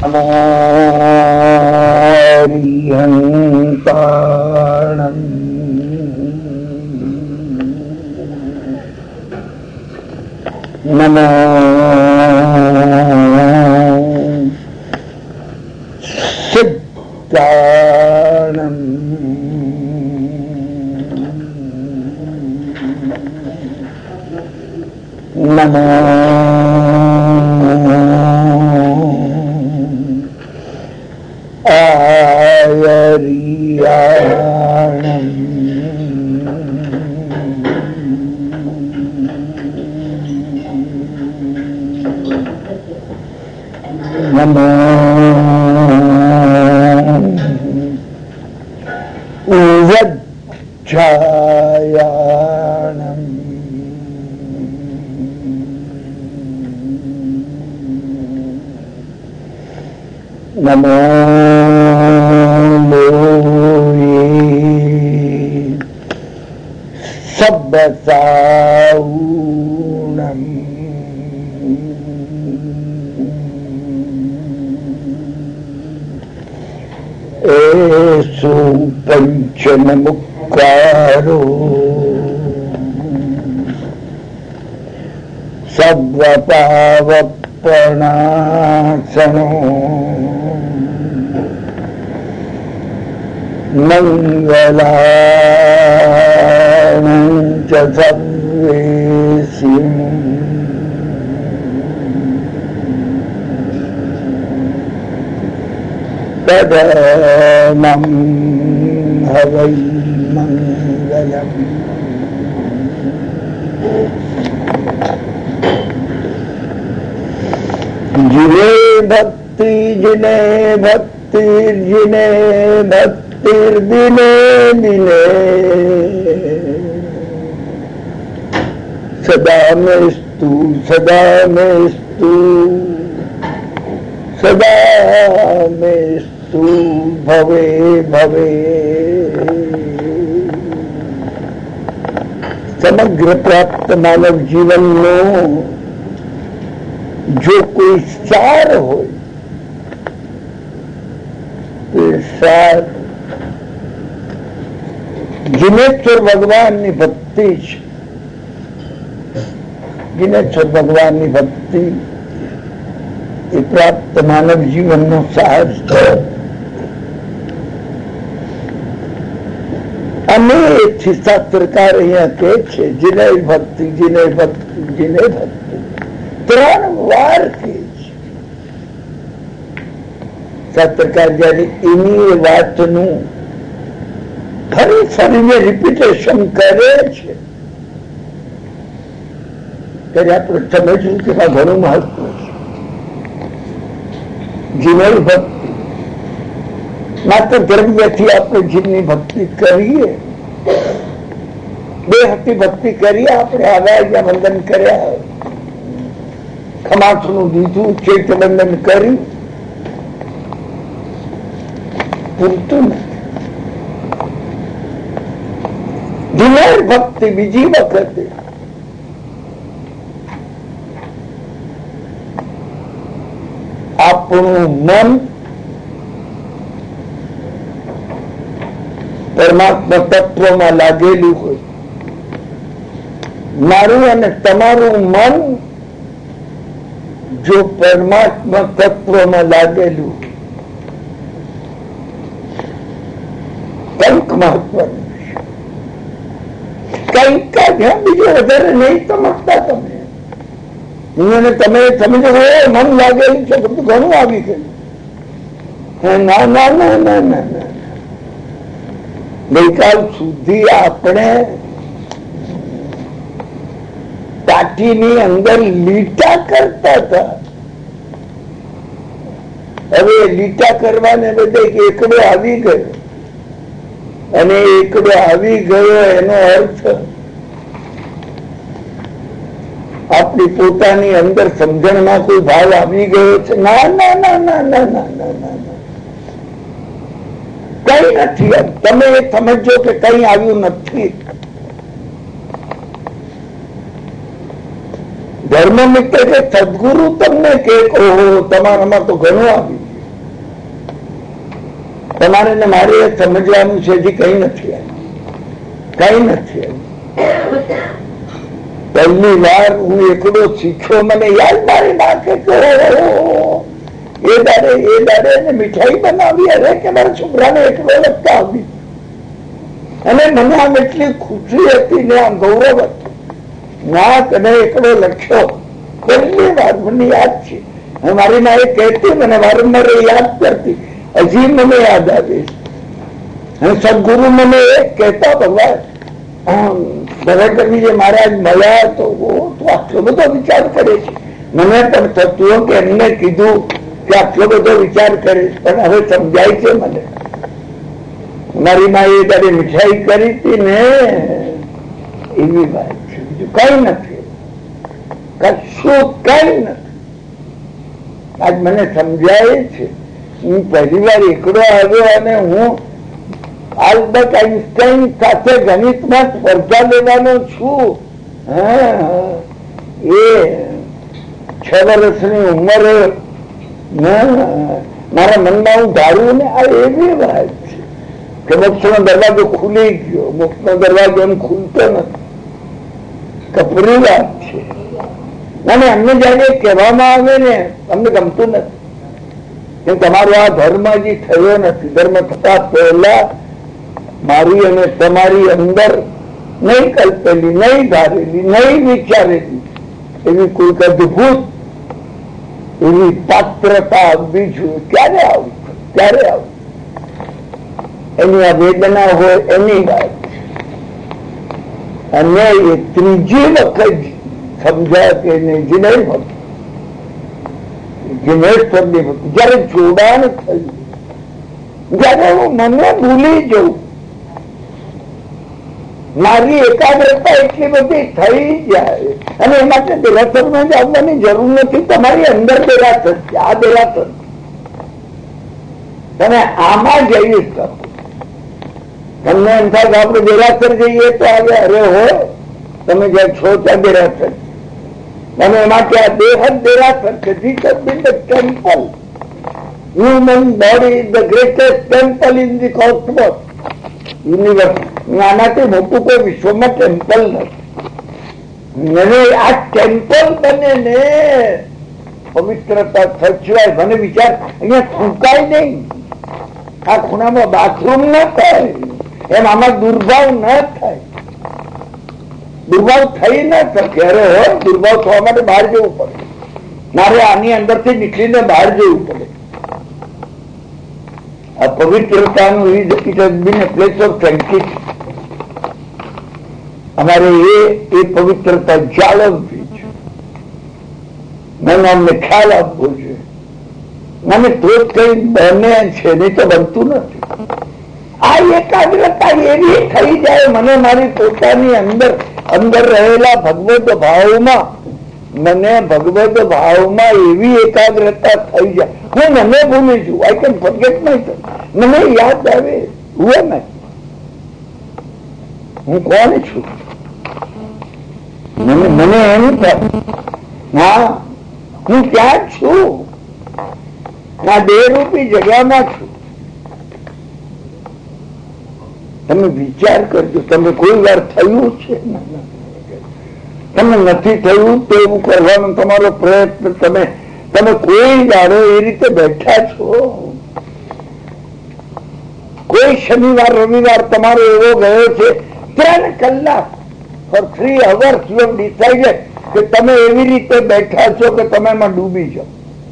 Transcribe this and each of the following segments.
હરિહંતાણં નમો સિદ્ધાણં નમો આયરિયાણં નમો ઉવજ્જાયાણં નમો લોહે સબ્બસાઉણં એષુ પંચનમુક્કારો સર્વપાવપણાસનો મંગલાણં ચ સર્વેષિં તદનં હવૈ મંગલમ. जिने भक्ति जिने भक्तिर दिने दिने सदा मेस्तु भवे भवे. समग्र प्राप्त मानव जीवन नो जो कोई सार हो तो सार जिनेश्वर भगवान ની ભક્તિ છે. जिनेश्वर भगवान ની ભક્તિ એ પ્રાપ્ત માનવ જીવનનો સાર છે. અને એથી શાસ્ત્રકાર અહીંયા કે છે જીને ભક્તિ જીને ભક્તિ જીને ભક્તિ 3 વાર કે છે. શાસ્ત્રકાર જયારે એની વાતનું ફરી ફરીને રિપીટેશન કરે છે ત્યારે આપણે સમજવું કે આ ઘણું મહત્વ છે. જીવન ભક્તિ માત્ર દ્રવ્યથી આપણે જીવની ભક્તિ કરીએ, બે હાથથી ભક્તિ કરીએ, આપણે આવ્યા વંદન કર્યા, ખમાસનું દીધું, ચૈત્યવંદન કર્યું, પૂરતું નથી. દિનેર ભક્તિ બીજી વખતે આપણું મન પરમાત્મા તત્વમાં લાગેલું હોય. મારું અને તમારું મન જો પરમાત્મા તત્વમાં લાગેલું કંઈક મહત્વનું છે. કંઈક બીજું વધારે નહીં સમજતા તમે. તમે સમજો મન લાગેલું છે બધું ઘણું આવી ગયું. ના ના ના ના ના ના. ગઈકાલ સુધી આપણે પાટીની અંદર લીટા કરતા હતા. હવે લીટા કરવાને બદલે એકડો આવી ગયો, અને એકડો આવી ગયો એનો અર્થ આપણી પોતાની અંદર સમજણમાં કોઈ ભાવ આવી ગયો છે. ના ના ના ના ના ના ના ના, કઈ નથી. તમે સમજો કે કઈ આવ્યું નથી. ધર્મ મિત્ર કે સદગુરુ તમને કે ઓહો તમારામાં તો ઘણું આવ્યું. તમારે ને મારે સમજવાનું છે હજી કઈ નથી આવ્યું, કઈ નથી આવ્યું. પહેલી વાર હું એકડો શીખ્યો, મને યાદ મારી નાખે એ દાડે મીઠાઈ બનાવી. અરે કે મારા છોકરાને એકડો લખતા આવી, અને મને આમ એટલી ખુશી હતી ને આમ ગૌરવ હતું. ના તને એકડો લખ્યો પહેલી વાર મને યાદ છે. મારી માં એ કહેતી, મને વારંવાર યાદ કરતી, હજી મને યાદ આવે. અને સદગુરુ મને એક કહેતા, ભગવાન ભરતજી મહારાજ મળ્યા તો આટલો બધો વિચાર કરે છે. મને પણ થતું કે એમને કીધું કે આટલો બધો વિચાર કરે, પણ હવે સમજાય છે મને. મારી માં એ તારે મીઠાઈ કરી હતી ને એવી વાત છે, બીજું કઈ નથી, કશું કઈ નથી. આજ મને સમજાય છે. હું પહેલી વાર એકડો આવ્યો અને હું આલ્બર્ટ આઇન્સ્ટાઈન સાથે ગણિતમાં સ્પર્ધા લેવાનો છું. એ 6 વર્ષની ઉંમરે મારા મનમાં હું ધાર્યું ને આ એવી વાત છે કે મોક્ષનો દરવાજો ખુલી ગયો. મોક્ષનો દરવાજો એમ ખુલતો નથી, કપરી વાત છે. અને અમને જયારે કહેવામાં આવે ને અમને ગમતું નથી કે તમારો આ ધર્મ હજી થયો નથી. ધર્મ થતા પહેલા મારી અને તમારી અંદર નહીં કલ્પેલી, નહીં ધારેલી, નહીં વિચારેલી એવી કોઈક અદભુત એવી પાત્રતા આવવી જોઈએ. ક્યારે આવું, ક્યારે આવું? એની આ વેદના હોય એની વાત. અને એ ત્રીજી વખત સમજાય કે જિનેશ્વરની ભક્તિ જયારે જોડાણ થયું, જયારે હું મને ભૂલી જઉં, મારી એકાગ્રતા એટલી બધી થઈ જાય. અને એ માટે દેરાસરમાં જ આવવાની જરૂર નથી. તમારી અંદર દેરાસર છે, આ દેરાસર. તમે આમાં જઈ શકો. તમને એમ થાય કે આપણે દેરાસર જઈએ તો આવે, અરે હોય તમે જ્યાં છો ત્યાં દેરાસર. અને એમાં કે આ દેહ જ દેરાસર છે. This has been the temple. Human body is the greatest temple in the cosmos universe. આનાથી મોટું કોઈ વિશ્વમાં ટેમ્પલ નથી. આ ટેમ્પલ બને ને પવિત્રતા સચવાય. મને વિચાર અહીંયા ફૂંકાય નહીં, આ ખૂણામાં બાથરૂમ ના થાય, એમ આમાં દુર્ભાવ ના થાય. દુર્ભાવ થઈ ના શકે. અરે હોય દુર્ભાવ થવા માટે બહાર જવું પડે. મારે આની અંદરથી નીકળીને બહાર જવું પડે. આ પવિત્રતાનું it has been a place of sanctity. અમારે એ પવિત્રતા જાળવવી છે. મને અમને ખ્યાલ આપવો છે. મને તો કઈ બને છે, નહીં તો બનતું નથી. આ એકાગ્રતા એવી થઈ જાય મને મારી પોતાની અંદર રહેલા ભગવત ભાવમાં, મને ભગવત ભાવમાં એવી એકાગ્રતા થઈ જાય હું મને ભૂલી છું. I can forget myself. મને યાદ આવે હું એમ હું કોણ છું. મને એમ થાય હા હું ક્યાં છું, આ દેહરૂપી જગ્યામાં છું. તમે વિચાર કરજો, તમે કોઈ વાર થયું છે, તમે નથી થયું તો એવું કરવાનો તમારો પ્રયત્ન. તમે કોઈ દાડો એ રીતે બેઠા છો. કોઈ શનિવાર રવિવાર તમારો એવો ગયો છે 3 કલાક for 3 hours you have decided કે તમે એવી રીતે બેઠા છો કે તમે એમાં ડૂબી જાઓ.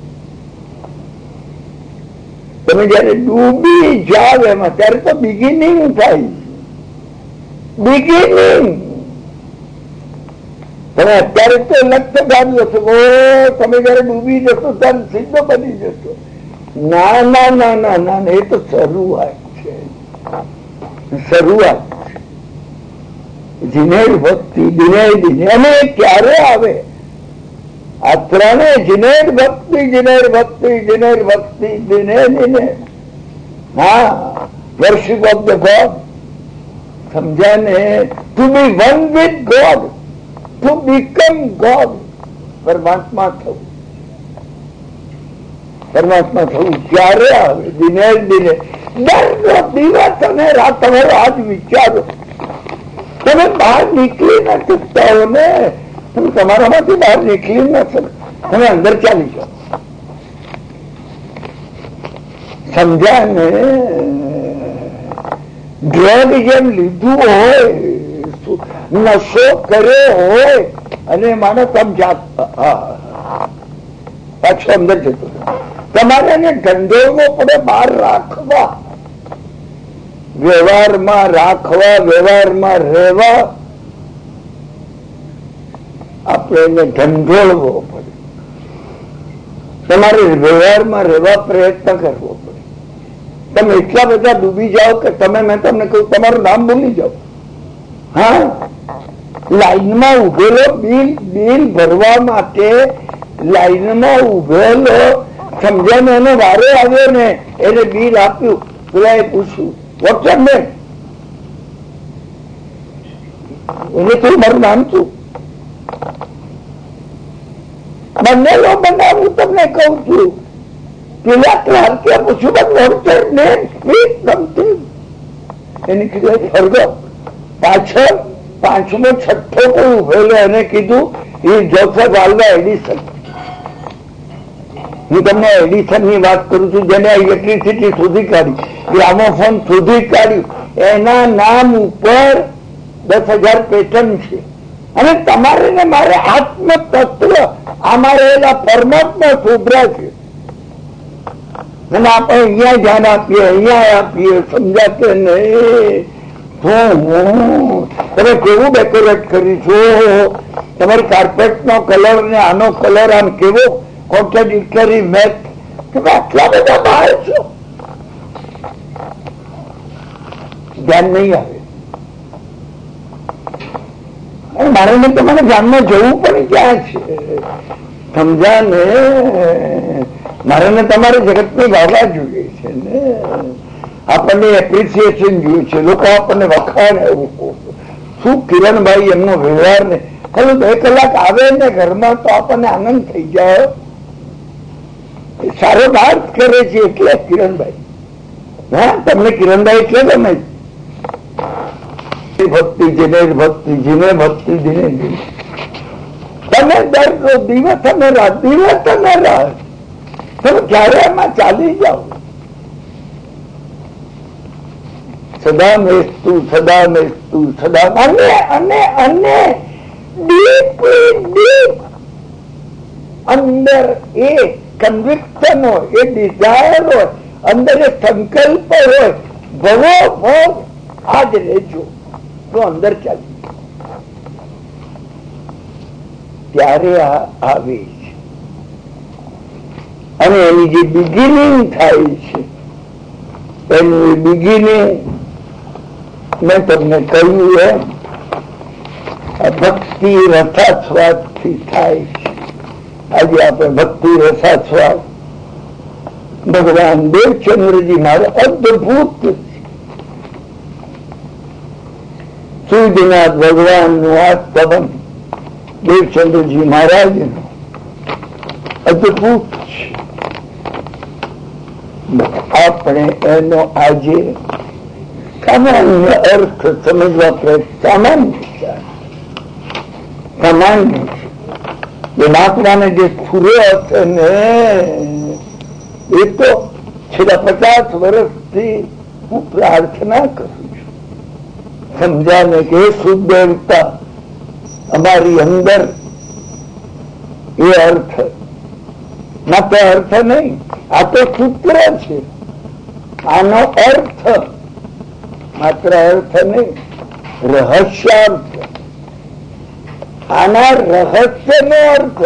તમે જયારે ડૂબી જાવ એમાં ત્યારે તો બિગિનિંગ થાય. બિગિનિંગ તમે અત્યારે તો લક્ષ્ય ગાળ્યો છો. તમે જયારે ડૂબી જશો ત્યારે સિદ્ધ બની જશો. ના ના ના ના ના, એ તો શરૂઆત છે. શરૂઆત જીનેર ભક્તિ દિને દિને. અને ક્યારે આવે આ ત્રણે? જીનેર ભક્તિ, જીનેર ભક્તિ, જીનેર ભક્તિ, દિને દિને. હા, વર્શિપ ઓફ ધ ગોડ. સમજ્યા ને? To be one with God, to become God. પરમાત્મા થવું. પરમાત્મા થવું ક્યારે આવે? દિને દિને. દરનો દિવસ અને રાત તમારો આજ વિચારો. તમે બહાર નીકળી ના શકતા હો ને, તમે તમારામાંથી બહાર નીકળી ના શકો, તમે અંદર ચાલી જાઓ. સમજ્યા ને? ડ્રગ જેમ લીધું હોય, નશો કર્યો હોય અને માણસ સમજાતા પાછો અંદર જતો. તમારે એને ઢંઢેરવો પડે, બહાર રાખવા, વ્યવહારમાં રાખવા, વ્યવહારમાં રહેવા, આપણે એને ઢંઢોળવો પડે. તમારે વ્યવહારમાં રહેવા પ્રયત્ન કરવો પડે. તમે એટલા બધા ડૂબી જાઓ કે મેં તમને કહ્યું તમારું નામ ભૂલી જાઓ. હા, લાઈનમાં ઉભેલો બિલ ભરવા માટે લાઈનમાં ઉભેલો, સમજ્યા? એને વારો આવ્યો ને, એને બિલ આપ્યું, પેલા એ પૂછ્યું વોટ્સએપ ને એને તો મારું નામ શું? બંનેલો બનાવું તમને કઉ છું. પેલા ક્લાર્કે પૂછ્યું વોટ્સએપ ને એને કીધું ફરગો. પાછળ 5મો 6થો કોઈ ઉભેલો, એને કીધું એ જોસેફ આલ્વા એડિસન. હું તમને એડિસન ની વાત કરું છું, જેને ઇલેક્ટ્રિસિટી શોધી કાઢી, ગ્રામોફોન શોધી કાઢ્યું. એના નામ ઉપર 10,000 પેટન્ટ છે. અને તમારે ને મારે આત્મ તત્વ આમાં રહેલા પરમાત્મા શોધરા છે. અને આપણે અહીંયા ધ્યાન આપીએ, અહીંયા આપીએ, સમજાતે નહીં. તમે કેવું ડેકોરેટ કરીશું? તમારી કાર્પેટ નો કલર ને આનો કલર આમ કેવો કોન્ટ્રાડિક્ટરી મેચ. તમે આટલા બધા બહાર છો, ધ્યાન નહીં આવે. મારે ને તમારે ધ્યાનમાં જવું પણ ક્યાં છે? સમજા ને? મારે ને તમારે જગતની વાવા જોઈએ છે ને, આપણને એપ્રિસિએશન જોઈએ છે, લોકો આપણને વખાણે. શું કિરણભાઈ એમનો વ્યવહાર ને ખાલી 2 કલાક આવે ને ઘરમાં તો આપણને આનંદ થઈ જાય. સારો વાત કરે છે એટલે કિરણભાઈ. હા, તમને કિરણભાઈ એટલે ગમે ભક્તિ, જેને ભક્તિ, જેને ભક્તિ, જેને તમે દરરોજ દિવસ અને રાત, દિવસ અને રાત તમે ક્યારે એમાં ચાલી જાઓ. સદા મેસ્તુ, સદા મેસ્તુ, સદા. અને ડીપ અંદર એ કન્વિક્શન હોય, એ ડિઝાયર હોય, અંદર એ સંકલ્પ હોય, ભવો ભોગ આજ રહેજો, તો અંદર ચાલી ત્યારે આવે છે. અને એની જે બિગિનિંગ થાય છે, એની બિગિનિંગ મેં તમને કહ્યું એમ ભક્તિ રસાસ્વાદ થી થાય છે. આજે આપણે ભક્તિ રસાસ્વાદ ભગવાન દેવચંદ્રજી મારે અદભુત સૂર્યનાથ ભગવાન નું આ સંબંધ દેવચંદ્રજી મહારાજ નું અદભુત છે. આપણે એનો આજે સામાન્ય અર્થ સમજવા પ્રયત્ન સામાન્ય છે. મહાત્માને જે ફૂર્યો હશે ને એ તો છેલ્લા 50 વર્ષથી હું પ્રાર્થના કરું છું, સમજાને કે શુદ્ધ દેવતા અમારી અંદર એ અર્થ, માત્ર અર્થ નહીં, આ તો સૂત્ર છે. આનો અર્થ માત્ર અર્થ નહીં, રહસ્યાર્થ. આના રહસ્યનો અર્થ.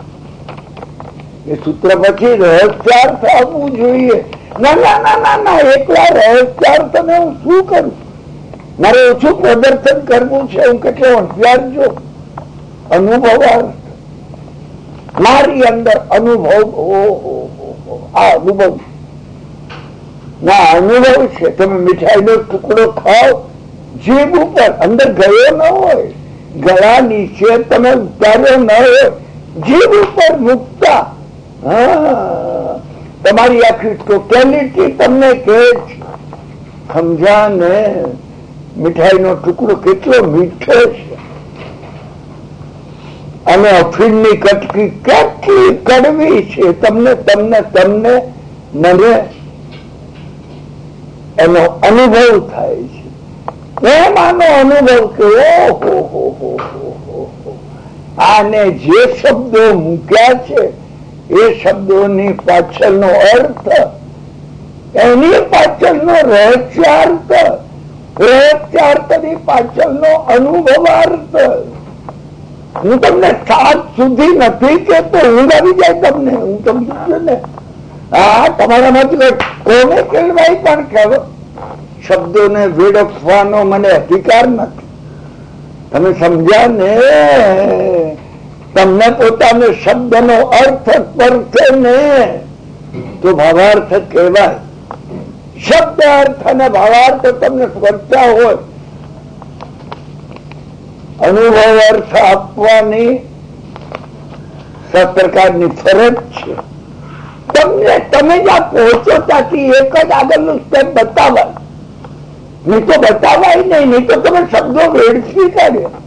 એ સૂત્ર પછી રહસ્યાર્થ આવવું જોઈએ. ના ના ના ના ના, એકલા રહસ્યાર્થ ને હું શું કરું? મારે ઓછું પ્રદર્શન કરવું છે. હું કેટલો હોશિયાર છું. અનુભવાર્થ મારી અંદર અનુભવ. આ અનુભવ ના અનુભવ છે. તમે મીઠાઈનો ટુકડો ખાઓ, જીભ ઉપર, અંદર ગયો ન હોય, ગળા નીચે તમે ઉતાર્યો ન હોય, જીભ ઉપર મૂકતા તમારી આખી ટોટેલિટી તમને કહે છે સમજા ને મીઠાઈનો ટુકડો કેટલો મીઠો છે અને અફીણની કટકી કેટલી કડવી છે. તમને તમને તમને મને એનો અનુભવ થાય છે. એમ આનો અનુભવ કે ઓહો આને જે શબ્દો મૂક્યા છે એ શબ્દોની પાછળનો અર્થ, એની પાછળનો રહસ્યાર્થની પાછળનો અનુભવાર્થ. હું તમને સાત સુધી નથી કેતો, ઊંઘ આવી જાય તમને. હું સમજુ છું ને. હા, તમારામાંથી કોને કેળવાય પણ કહેવો. શબ્દોને વેડફવાનો મને અધિકાર નથી. તમે સમજ્યા ને? તમને પોતાનો શબ્દનો અર્થ પડશે ને તો ભાવાર્થ કહેવાય. શબ્દ અર્થ અને ભાવાર્થ તમને સ્પર્શા હોય, અનુભવ અર્થ આપવાની સત્રકારની ફરજ છે. તમે જ્યાં પહોંચો ત્યાંથી એક જ આગળનું સ્ટેપ બતાવાય, નહીં તો બતાવાય નહીં તો તમે શબ્દો વેડફી કાઢ્યા.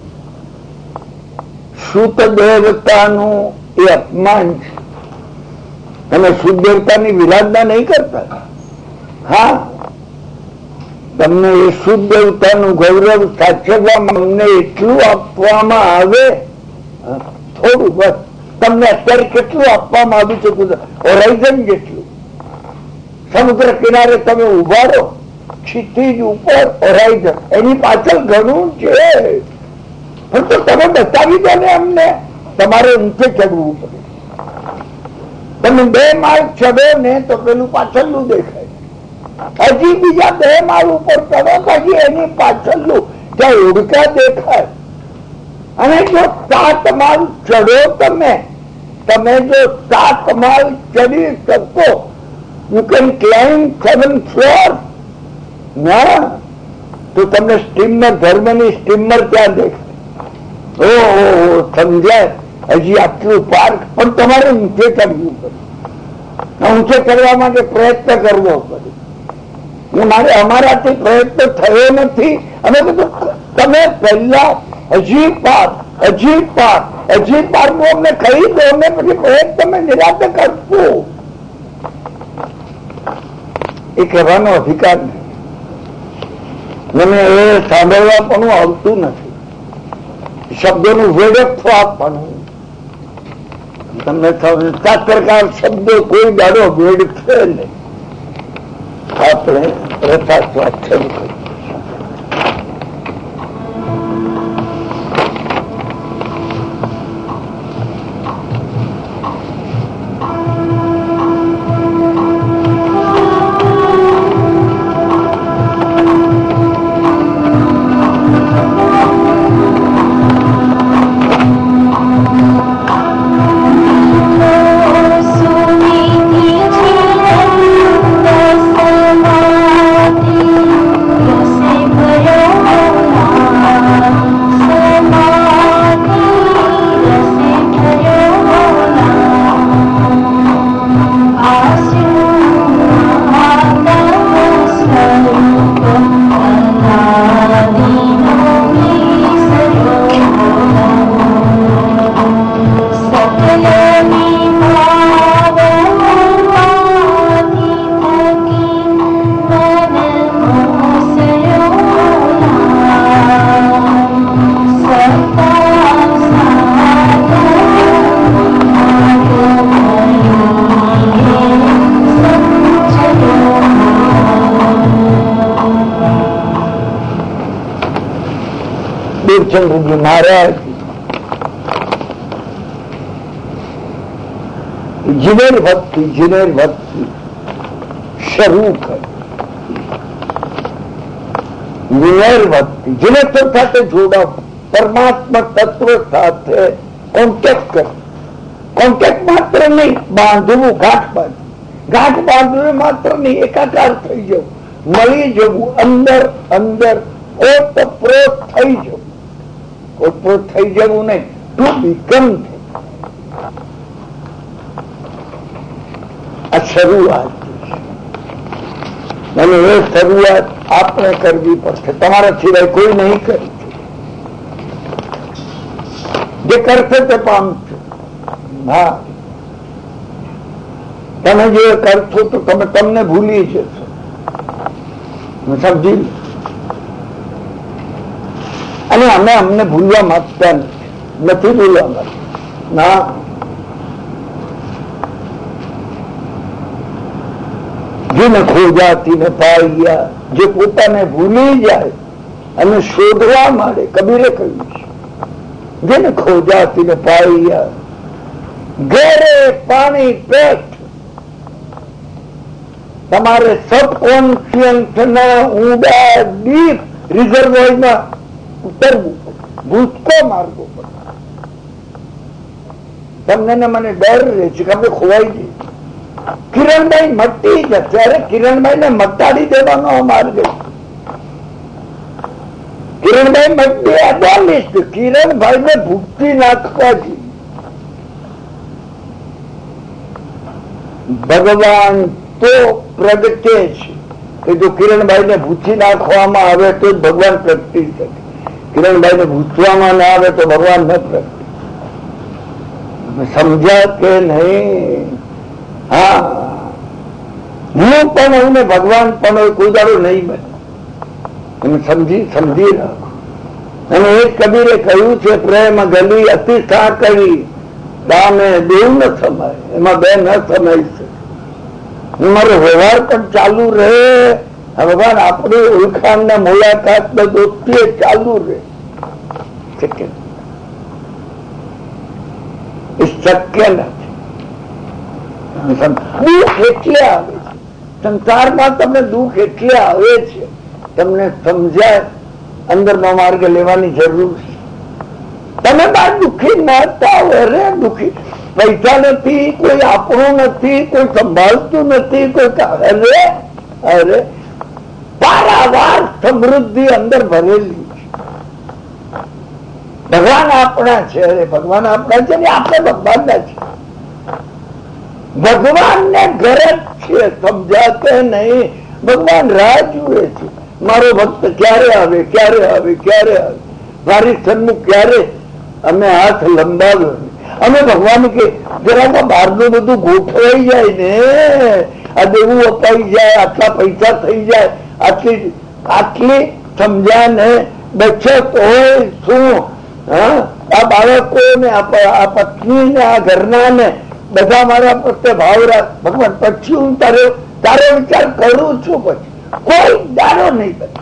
શુદ્ધ દેવતાનું એ અપમાન છે. તમે શુદ્ધ દેવતાની વિરાધના નહીં કરતા. હા, તમને એ શુદ્ધ દેવતાનું ગૌરવ સાચવવામાં અમને એટલું આપવામાં આવે, થોડું બસ. તમને અત્યારે કેટલું આપવામાં આવ્યું છે? હોરાઇઝન જેટલું. સમુદ્ર કિનારે તમે ઉભા રહો, ક્ષિતિજ ઉપર હોરાઇઝન, એની પાછળ ઘણું છે. પણ તો તમે બતાવી દો ને અમને. તમારે ઊંચે ચડવું પડે. તમે 2 માળ ચડો ને તો પેલું પાછળનું દેખાય. હજી બીજા 2 માળ ઉપર ચડો પછી એની પાછળનું ત્યાં ઉડકા દેખાય. અને જો 7 માળ ચડો તમે જો 7 માળ ચડી શકો, યુ કેન ક્લાઇમ્બ 7 ફ્લોર ના, તો તમને સ્ટીમર, ધર્મની સ્ટીમર ત્યાં દેખાય. ઓહો, સમજાય? હજી આટલું પાર્ક. પણ તમારે ઊંચે ચડવું પડે. ઊંચે ચડવા માટે પ્રયત્ન કરવો પડે. અમારાથી પ્રયત્ન થયો નથી. અમે બધું તમે પહેલા હજી પાર નું અમને કહી દો ને પછી પ્રયત્ન તમે નિરાતે કરશું. એ કહેવાનો અધિકાર નહીં. મને એ સાંભળવા પણ આવતું નથી. શબ્દોનું વેડફવું આપવાનું. તમને પ્રકાર શબ્દો કોઈ દાડો વેડફે નહીં. આપણે પ્રથાસ્વાદ શરૂ કરીએ. દેવચંદ્રજી મહારાજ જીનેર ભક્તિ શરૂ કરી. જીનેર ભક્તિ જીનેશ્વર સાથે જોડાવ, પરમાત્મા તત્વ સાથે કોન્ટેક્ટ કર. કોન્ટેક્ટ માત્ર નહીં, બાંધવું, ગાંઠ બાંધવું માત્ર નહીં, એકાકાર થઈ જવું, મળી જવું, અંદર ઓતપ્રોત થઈ જવું. ઓતપ્રોત થઈ જવું નહીં, ટુ બીકમ. આ શરૂઆત. અને એ શરૂઆત આપણે કરવી પડશે. તમારા સિવાય કોઈ નહીં કરી. જે કરશે તે પામશે. હા, તમે જે કરશો તો તમે તમને ભૂલી જશો. સમજી લો. અને અમે અમને ભૂલવા માંગતા નથી ભૂલવા માંગતા ના. જેને ખોજાતી ને પાઈ ગયા, જે પોતાને ભૂલી જાય અને શોધવા માંડે, કબીરે કહ્યું છે, જેને ખોજાતી ને પાઈ ગયા, ઘરે પાણી પેટ. તમારે સબકોન્શિયસ ના ઊંડા ડીપ રિઝર્વોયરમાં ઉતરવું પડે, ભૂસકો મારવો પડે. તમને ને મને ડર રહે છે કે આપણે ખોવાઈ જઈએ. કિરણભાઈ મટી જશે. અરે કિરણભાઈ ને મટાડી દેવાનો માર્ગ. કિરણભાઈ મટી અડોલિસ્ટ. કિરણભાઈ ને ભૂખી નાખવાથી ભગવાન તો પ્રગટે છે કે જો કિરણભાઈ ને ભૂખી નાખવામાં આવે તો જ ભગવાન પ્રગટી શકે. કિરણભાઈ ને ભૂસવામાં ના આવે તો ભગવાન ન પ્રગટે. સમજ્યા કે નહીં? હા, હું પણ હું ને ભગવાન પણ કોઈ દાડો નહીં બને. તમે સમજી રાખો. અને એ કબીરે કહ્યું છે, પ્રેમ ગલી અતિ સાકરી દામે દેવ ન સમાય. એમાં બે ન સમાય છે. મારો વ્યવહાર પણ ચાલુ રહે. ભગવાન આપણી ઓળખાણ ને મુલાકાત ને દોસ્તી ચાલુ રહે. શક્ય નથી. દુઃખ એટલે આવે છે સંસારમાં. તમને દુઃખ એટલે આવે છે તમને સમજાય. અંદરનો માર્ગ લેવાની જરૂર છે. તમે બાર દુઃખી ના થાવ. અરે દુઃખી પૈસા નથી, કોઈ આપણું નથી, કોઈ સંભાળતું નથી, કોઈ અરે પારાવાર સમૃદ્ધિ અંદર ભરેલી છે. ભગવાન આપણા છે. અરે ભગવાન આપણા છે ને આપણે ભગવાનના છે. ભગવાનને ગરજ છે. સમજાતે નહીં. ભગવાન રાહ જુએ છે. મારો ભક્ત ક્યારે આવે, ક્યારે આવે, ક્યારે આવે, મારી સન્મુખ ક્યારે અમે હાથ લંબાવ્યો. અમે ભગવાન કે જરા બહારનું બધું ગોઠવાઈ જાય ને, આ દેવું અપાઈ જાય, આટલા પૈસા થઈ જાય, આટલી સમજ્યા ને બચત હોય શું? આ બાળકો ને આ પત્ની ને આ ઘરના ને બધા મારા પ્રત્યે ભાવ રાખ ભગવાન. પછી હું તારો વિચાર કરું છું. પછી કોઈ દારો નહીં બને.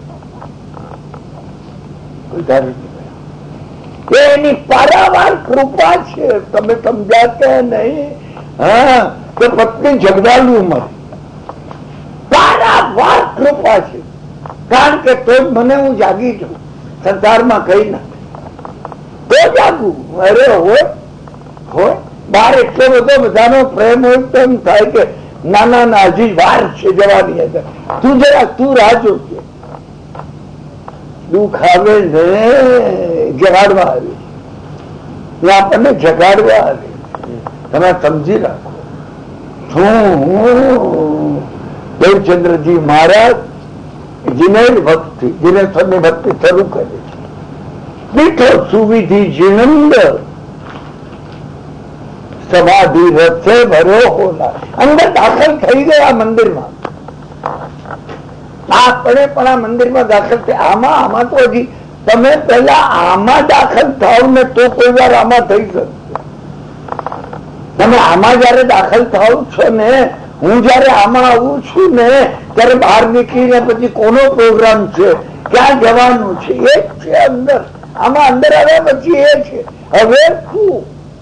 કોઈ દારો નહીં. એની પારાવાર કૃપા છે. તમે સમજાતા નહીં? હા, તો પત્ની જગદાલુ મળે. પારાવાર કૃપા છે. કારણ કે તો મને હું જાગી જાઉં. સંસારમાં કઈ નથી તો જાગું. અરે હોય બહાર એટલો બધો બધાનો પ્રેમ હોય તો એમ થાય કે ના હજી વાર છે જવાની અંદર. તું રાહ જોજે. દુઃખ આવે ને જગાડવા આવે. આપણને જગાડવા આવે. તમે સમજી રાખો. દેવચંદ્રજી મહારાજ જીનેર ભક્તિ, જીનેશ્વરની ભક્તિ શરૂ કરે છે. બેઠો સુવિધિ જીનંદ સમાધિ રથે ભર્યો હોના. અંદર દાખલ થઈ ગયા મંદિરમાં. આપણે પણ આ મંદિરમાં દાખલ થયા. આમાં તો હજી તમે પેલા આમાં દાખલ થાવ ને તો કોઈ વાર આમાં થઈ શકે. તમે આમાં જયારે દાખલ થાવ છો ને, હું જયારે આમાં આવું છું ને ત્યારે બહાર નીકળીને પછી કોનો પ્રોગ્રામ છે, ક્યાં જવાનું છે, એ જ છે અંદર. આમાં અંદર આવ્યા પછી એ છે. હવે શું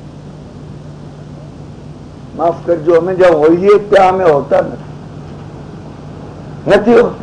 માફ કરજો, અમે જ્યાં હોઈએ ત્યાં અમે હોતા નથી હોતા.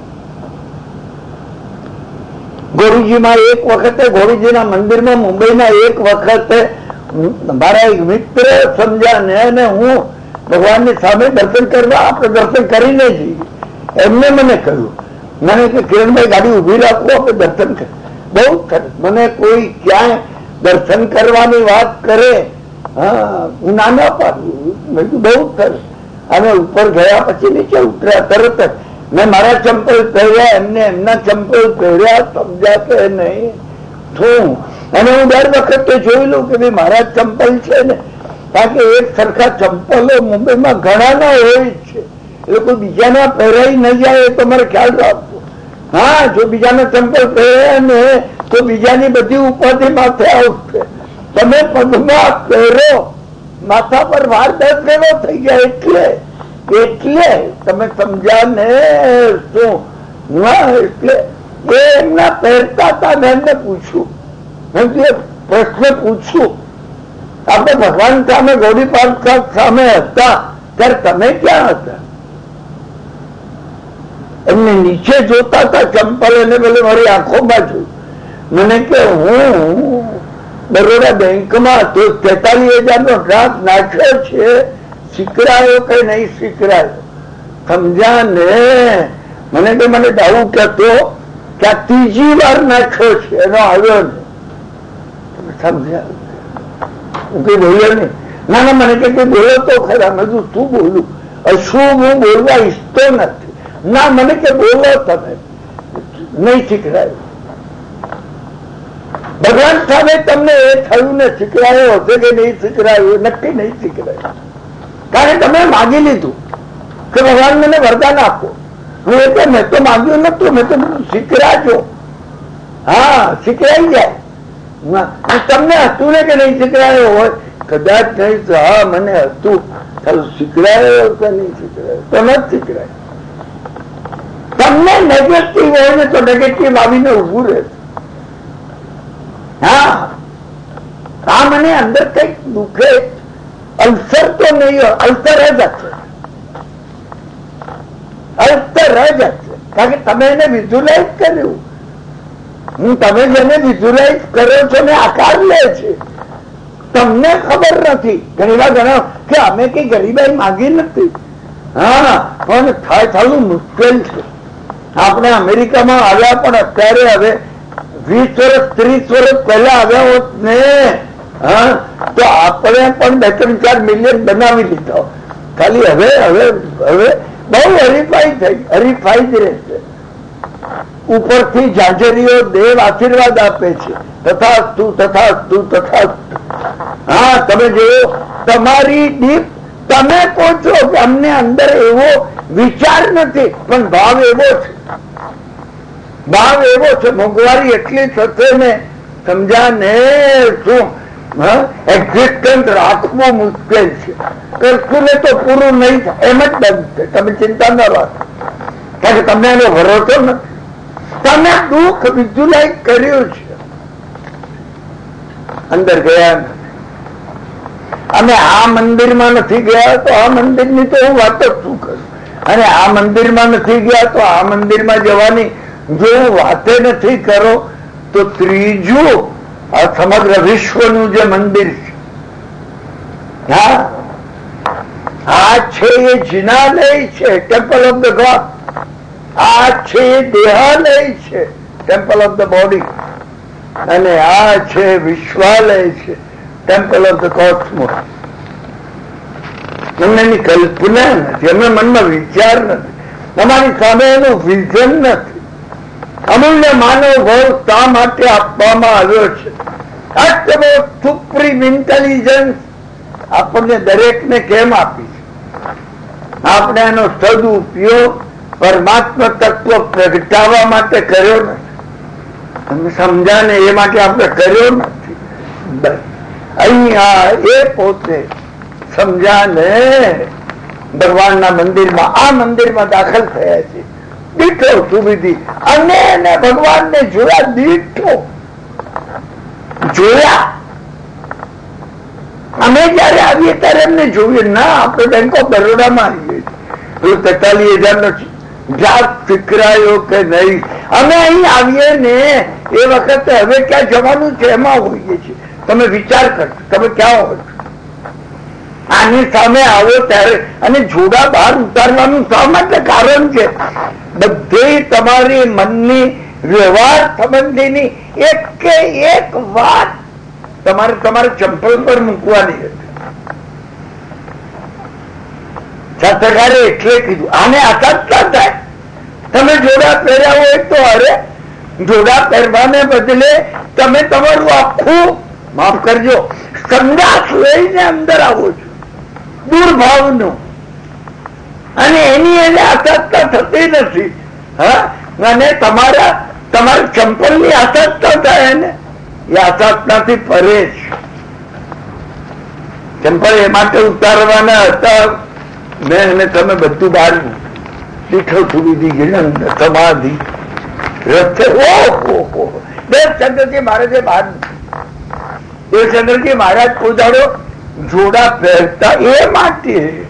ગોરીજીમાં એક વખતે, ગોરીજીના મંદિરમાં મુંબઈના એક વખતે મારા એક મિત્ર સમજ્યા ને અને હું ભગવાનની સામે દર્શન કરવા, આપણે દર્શન કરીને જઈએ. એમને મને કહ્યું, મને કે કિરણભાઈ ગાડી ઉભી રાખો, આપણે દર્શન કરીએ. બહુ સરસ. મને કોઈ ક્યાંય દર્શન કરવાની વાત કરે, હું ના પાડું. બહુ સરસ. અમે ઉપર ગયા પછી નીચે ઉતર્યા તરત મેં મારા ચંપલ પહેર્યા, એમને એમના ચંપલ પહેર્યા, સમજાશે નહીં શું? અને હું દર વખતે જોઈ લઉં કે ભાઈ મારા ચંપલ છે ને, કારણ કે એક સરખા ચંપલો મુંબઈમાં ઘણા ના હોય છે, એટલે કોઈ બીજાના પહેરાઈ ન જાય એ તમારે ખ્યાલ રાખવો. હા, જો બીજાના ચંપલ પહેર્યા ને તો બીજાની બધી ઉપાધિ માથે આવશે. તમે પગમાં પહેરો, માથા પર વાર 10 ભેગો થઈ જાય. એટલે તમે સમજ્યા ને શું? એટલે એ એમના પહેરતા હતા. મેં એમને પૂછ્યું, પ્રશ્ન પૂછ્યું, આપણે ભગવાન સામે ગૌડી પાર્ક સામે હતા ત્યારે તમે ક્યાં હતા? એમને નીચે જોતા હતા ચંપલ, એને પેલે મારી આંખોમાં જોયું. મને કે હું બરોડા બેંકમાં તો 43,000 નો ડ્રાફ્ટ નાખ્યો છે, શીખરાયો કે નહીં શીખરાયો? સમજ્યા ને? મને કે મને ડાઉટ હતો કે આ 3જી વાર નાખ્યો છે, એનો આવ્યો ને. સમજ્યા? હું કઈ બોલ્યો નહીં. ના, મને કે બોલો તો ખરા. મેં શું બોલું? શું હું બોલવા ઈચ્છતો નથી. ના, મને કે બોલો તમે. નહીં શીખરાયું. ભગવાન સામે તમને એ થયું ને શીખરાયો હશે કે નહીં શીખરાયું? નક્કી નહીં શીખરાયું. કારણ તમે માગી લીધું કે ભગવાન મને વરદાન આપો. હું એટલે મેં તો માગ્યું નતું, મેં તો શીખરાજો. હા, શીખરાઈ જાય. તમને હતું ને કે નહીં શીખરાયો હોય? કદાચ નહીં તો હા મને હતું, શીખરાયો કે નહીં શીખરાયો? તો નથી શીખરાય. તમને નેગેટિવ હોય ને તો નેગેટિવ આવીને ઉભું રહે. હા, આ મને અંદર કઈક દુખે, અલ્સર તો નહીં હોય, અલ્સર જ હશે, અલ્સર જ હશે. કારણ કે તમે એને વિઝ્યુલાઇઝ કર્યું. તમે જેને વિઝ્યુલાઇઝ કરો છો ને આકાર લે છે, તમને ખબર નથી. ઘણીવાર ઘણા કે અમે કઈ ગરીબાઈ માંગી નથી. હા, પણ થાય થવું મુશ્કેલ છે. આપણે અમેરિકામાં આવ્યા પણ અત્યારે હવે 20 વર્ષ 30 વર્ષ પહેલા આવ્યા હોત ને તો આપણે પણ 2-4 મિલિયન બનાવી લીધા. ખાલી હવે હવે હવે બહુ હરીફાઈ થઈ, હરીફાઈ જ રહેશે. ઉપરથી જાજરીઓ દેવ આશીર્વાદ આપે છે, તથાસ્તુ તથાસ્તુ તથાસ્તુ. હા, તમે જોયો તમારી દીપ, તમે કહો છો કે અમને અંદર એવો વિચાર નથી, પણ ભાવ એવો છે. ભાવ એવો છે. મોંઘવારી એટલી થશે ને, સમજા ને શું? એક્ઝિસ્ટન્સ રાખવું મુશ્કેલ છે. કરશું ને તો પૂરું નહીં થાય, એમ જ બંધ છે. તમે ચિંતા ન રાખો, કારણ કે તમને એનો ભરોસો નથી. તમે દુઃખ વિઝ્યુલાઇઝ કર્યું છે, અંદર ગયા નથી. અમે આ મંદિરમાં નથી ગયા તો આ મંદિરની તો હું વાત જ શું કરું, અને આ મંદિરમાં નથી ગયા તો આ મંદિરમાં જવાની જો વાતે નથી કરો તો ત્રીજું આ સમગ્ર વિશ્વનું જે મંદિર છે, હા, આ છે એ જિનાલય છે, ટેમ્પલ ઓફ ધ ગોડ. આ છે એ દેહાલય છે, ટેમ્પલ ઓફ ધ બોડી. અને આ છે વિશ્વાલય છે, ટેમ્પલ ઓફ ધ કોસ્મોસ. એમને એની કલ્પના નથી, એમના મનમાં વિચાર નથી, તમારી સામે એનું વિઝન નથી. અમૂલ્ય માનવ ભાવ શા માટે આપવામાં આવ્યો છે? આટલો સુપ્રીમ ઇન્ટેલિજન્સ આપણને દરેકને કેમ આપી છે? આપણે એનો સદુપયોગ પરમાત્મા તત્વ પ્રગટાવવા માટે કર્યો નથી. તમે સમજા ને એ માટે આપણે કર્યો નથી. અહીંયા એ પોતે સમજા ને ભગવાનના મંદિરમાં, આ મંદિરમાં દાખલ થયા છે. દીઠો સુવિધિ અને ભગવાનને જોયા, દીઠો જોયા. અમે જયારે આવીએ ત્યારે એમને જોઈએ ના, આપણે બેંક ઓફ બરોડામાં આવીએ 43,000 નો ડ્રાફ્ટ ફીકરાયો કે નહીં. અમે અહીં આવીએ ને એ વખતે હવે ક્યાં જવાનું છે એમાં હોઈએ છીએ. તમે વિચાર કરશો તમે ક્યાં હો છો? આની સામે આવો ત્યારે, અને જોડા બહાર ઉતારવાનું શા માટે કારણ છે? બધી તમારી મનની વ્યવહાર સંબંધીની એક કે એક વાત તમારે તમારે ચંપલ પર મૂકવાની હતી. શાસ્ત્રકારે એટલે કીધું આને આઘાત ના થાય. તમે જોડા પહેર્યા હોય તો અરે જોડા પહેરવાને બદલે તમે તમારું આખું માફ કરજો સંદાસ લઈને અંદર આવો છો દુર્ભાવનું, અને એની એને આસક્તા થતી નથી. હા, અને તમારા ચંપલ ની આસક્તા થાય ને એ આસક્તાથી પરે છે. ચંપલ એ માટે ઉતારવાના હતા મેં અને તમે બધું બહાર દીઠો છૂડી ગયું સમાધિ રસ્તે. ઓહો દેવચંદ્રજી મહારાજે બહાર દેવચંદ્રજી મહારાજ પોતાનો જોડા પહેરતા એ માટે